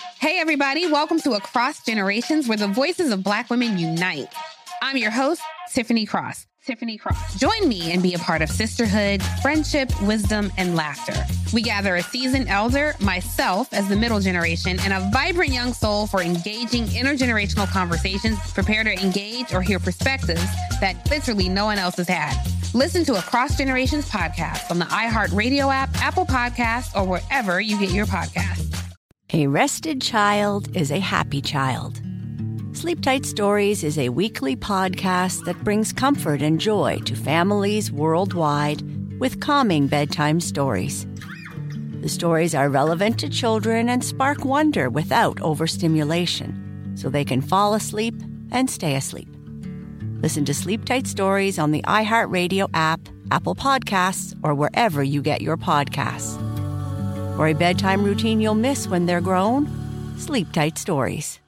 Hey, everybody. Welcome to Across Generations, where the voices of Black women unite. I'm your host, Tiffany Cross. Join me and be a part of sisterhood, friendship, wisdom, and laughter. We gather a seasoned elder, myself as the middle generation, and a vibrant young soul for engaging intergenerational conversations. Prepare to engage or hear perspectives that literally no one else has had. Listen to Across Generations podcast on the iHeartRadio app, Apple Podcasts, or wherever you get your podcasts. A rested child is a happy child. Sleep Tight Stories is a weekly podcast that brings comfort and joy to families worldwide with calming bedtime stories. The stories are relevant to children and spark wonder without overstimulation, so they can fall asleep and stay asleep. Listen to Sleep Tight Stories on the iHeartRadio app, Apple Podcasts, or wherever you get your podcasts. For a bedtime routine you'll miss when they're grown, Sleep Tight Stories.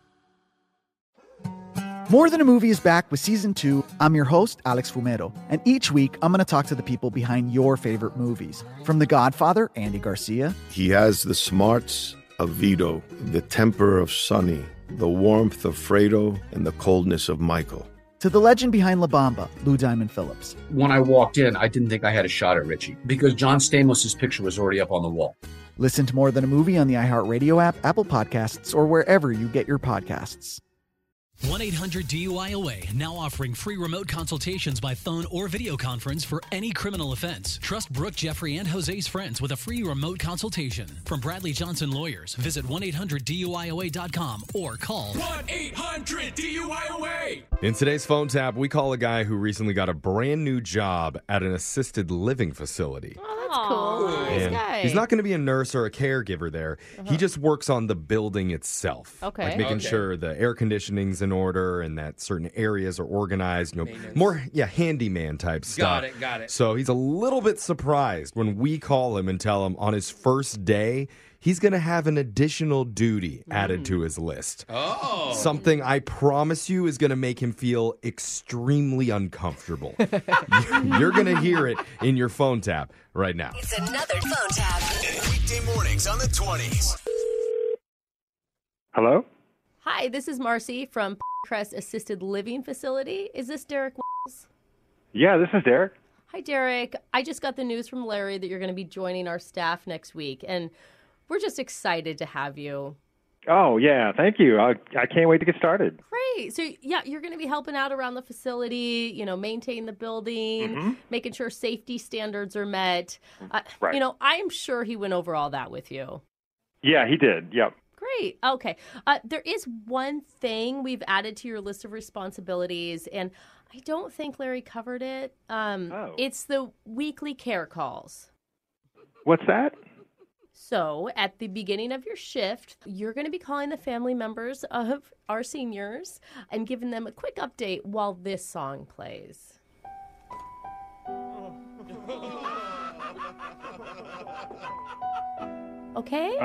More Than a Movie is back with Season 2. I'm your host, Alex Fumero, and each week I'm going to talk to the people behind your favorite movies. From The Godfather, Andy Garcia. He has the smarts of Vito, the temper of Sonny, the warmth of Fredo, and the coldness of Michael. To the legend behind La Bamba, Lou Diamond Phillips. When I walked in, I didn't think I had a shot at Richie because John Stamos' picture was already up on the wall. Listen to More Than a Movie on the iHeartRadio app, Apple Podcasts, or wherever you get your podcasts. 1-800-DUI-OA, now offering free remote consultations by phone or video conference for any criminal offense. Trust Brooke, Jeffrey, and Jose's friends with a free remote consultation. From Bradley Johnson Lawyers, visit 1-800-DUIOA.com or call 1-800-DUIOA. In today's phone tap, we call a guy who recently got a brand new job at an assisted living facility. Oh, that's cool. Nice guy. He's not going to be a nurse or a caregiver there. He just works on the building itself. Okay. Like making sure the air conditioning's in order and that certain areas are organized. You know, more, handyman type stuff. Got it. So he's a little bit surprised when we call him and tell him on his first day, he's going to have an additional duty added to his list. Oh. Something I promise you is going to make him feel extremely uncomfortable. You're going to hear it in your phone tap right now. It's another phone tap. Weekday mornings on the 20s. Hello? Hi, this is Marcy from Crest Assisted Living Facility. Is this Derek Wells? Yeah, this is Derek. Hi, Derek. I just got the news from Larry that you're going to be joining our staff next week, and we're just excited to have you. Oh, yeah, thank you. I can't wait to get started. Great. So, you're going to be helping out around the facility, maintain the building, making sure safety standards are met. Right. I'm sure he went over all that with you. Yeah, he did. Yep. Great. Okay. There is one thing we've added to your list of responsibilities, and I don't think Larry covered it. It's the weekly care calls. What's that? So at the beginning of your shift, you're going to be calling the family members of our seniors and giving them a quick update while this song plays. Okay?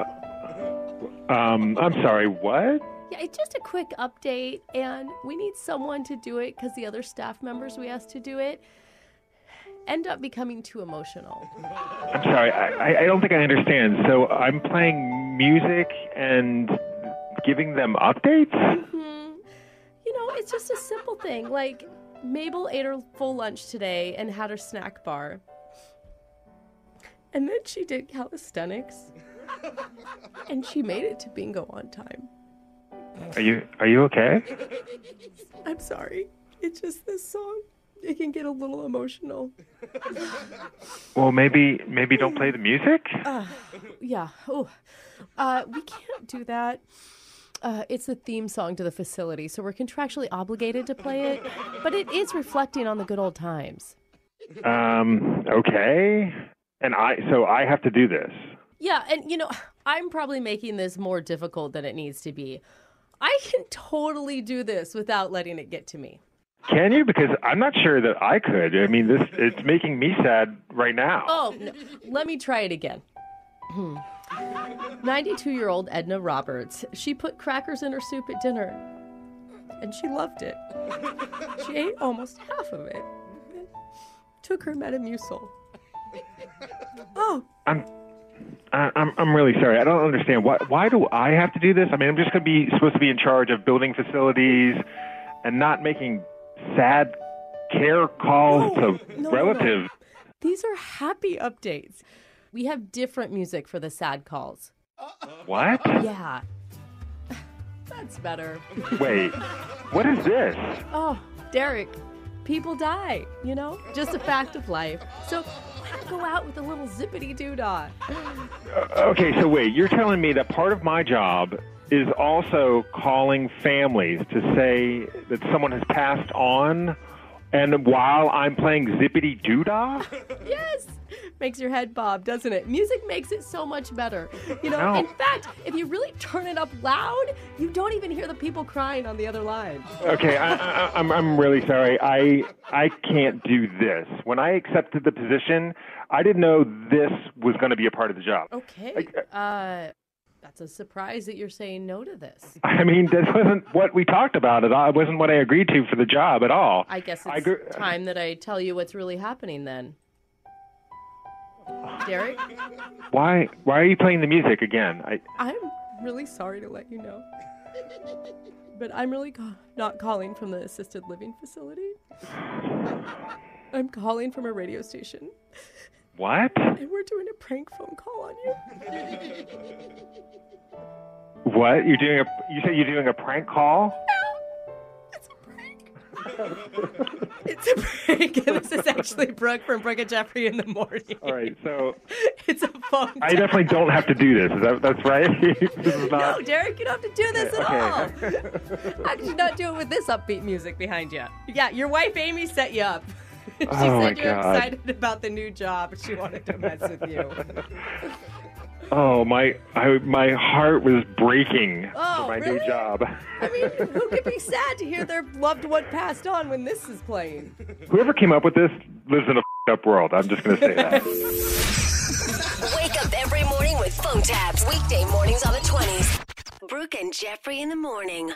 I'm sorry, what? Yeah, it's just a quick update, and we need someone to do it because the other staff members we asked to do it end up becoming too emotional. I'm sorry, I don't think I understand. So I'm playing music and giving them updates? It's just a simple thing. Like, Mabel ate her full lunch today and had her snack bar. And then she did calisthenics. And she made it to bingo on time. Are you okay? I'm sorry. It's just this song. It can get a little emotional. Well, maybe don't play the music? Yeah. Oh, we can't do that. It's the theme song to the facility, so we're contractually obligated to play it. But it is reflecting on the good old times. Okay. And I have to do this. Yeah, and I'm probably making this more difficult than it needs to be. I can totally do this without letting it get to me. Can you? Because I'm not sure that I could. I mean, it's making me sad right now. Oh, no. Let me try it again. 92-year-old Edna Roberts. She put crackers in her soup at dinner, and she loved it. She ate almost half of it. Took her Metamucil. Oh. I'm really sorry. I don't understand. Why do I have to do this? I mean, I'm just going to be supposed to be in charge of building facilities and not making sad care calls to relatives. No. These are happy updates. We have different music for the sad calls. What? Yeah. That's better. Wait, what is this? Oh, Derek, people die, just a fact of life. So why not go out with a little zippity-doo-dah? Okay, so wait, you're telling me that part of my job is also calling families to say that someone has passed on, and while I'm playing zippity-doo-dah? Yes! Makes your head bob, doesn't it? Music makes it so much better. No. In fact, if you really turn it up loud, you don't even hear the people crying on the other line. Okay, I'm really sorry. I can't do this. When I accepted the position, I didn't know this was going to be a part of the job. Okay. That's a surprise that you're saying no to this. I mean, this wasn't what we talked about at all. It wasn't what I agreed to for the job at all. I guess it's time that I tell you what's really happening then. Derek? Why are you playing the music again? I'm really sorry to let you know. But I'm really not calling from the assisted living facility. I'm calling from a radio station. What? And we're doing a prank phone call on you. What? You said you're doing a prank call? It's a prank. It's a prank. This is actually Brooke from Brooke and Jeffrey in the morning. All right, so it's a phone. I definitely don't have to do this. That's right? This is not... No, Derek, you don't have to do this at all. How could you not do it with this upbeat music behind you? Yeah, your wife Amy set you up. She said you're excited about the new job. She wanted to mess with you. Oh, my heart was breaking for my new job. I mean, who could be sad to hear their loved one passed on when this is playing? Whoever came up with this lives in a up world. I'm just going to say that. Wake up every morning with phone tabs. Weekday mornings on the 20s. Brooke and Jeffrey in the morning.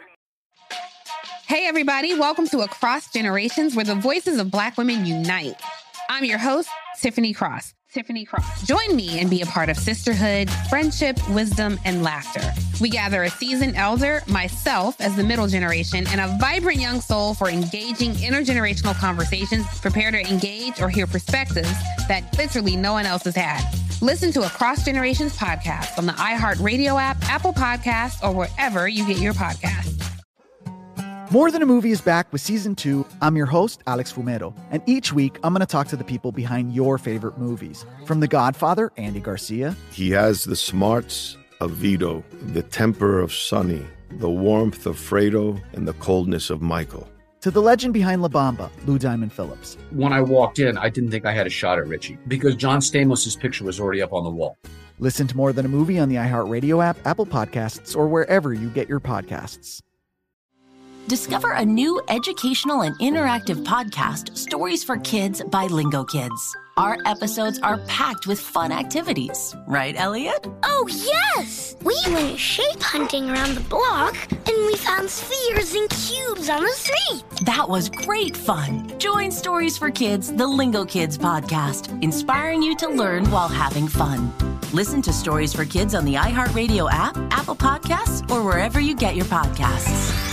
Hey, everybody. Welcome to Across Generations, where the voices of Black women unite. I'm your host, Tiffany Cross. Join me and be a part of sisterhood, friendship, wisdom, and laughter. We gather a seasoned elder, myself as the middle generation, and a vibrant young soul for engaging intergenerational conversations. Prepare to engage or hear perspectives that literally no one else has had. Listen to Across Generations podcast on the iHeartRadio app, Apple Podcasts, or wherever you get your podcasts. More Than a Movie is back with Season 2. I'm your host, Alex Fumero, and each week I'm going to talk to the people behind your favorite movies. From The Godfather, Andy Garcia. He has the smarts of Vito, the temper of Sonny, the warmth of Fredo, and the coldness of Michael. To the legend behind La Bamba, Lou Diamond Phillips. When I walked in, I didn't think I had a shot at Richie because John Stamos' picture was already up on the wall. Listen to More Than a Movie on the iHeartRadio app, Apple Podcasts, or wherever you get your podcasts. Discover a new educational and interactive podcast, Stories for Kids by Lingo Kids. Our episodes are packed with fun activities. Right, Elliot? Oh, yes! We went shape hunting around the block, and we found spheres and cubes on the street. That was great fun. Join Stories for Kids, the Lingo Kids podcast, inspiring you to learn while having fun. Listen to Stories for Kids on the iHeartRadio app, Apple Podcasts, or wherever you get your podcasts.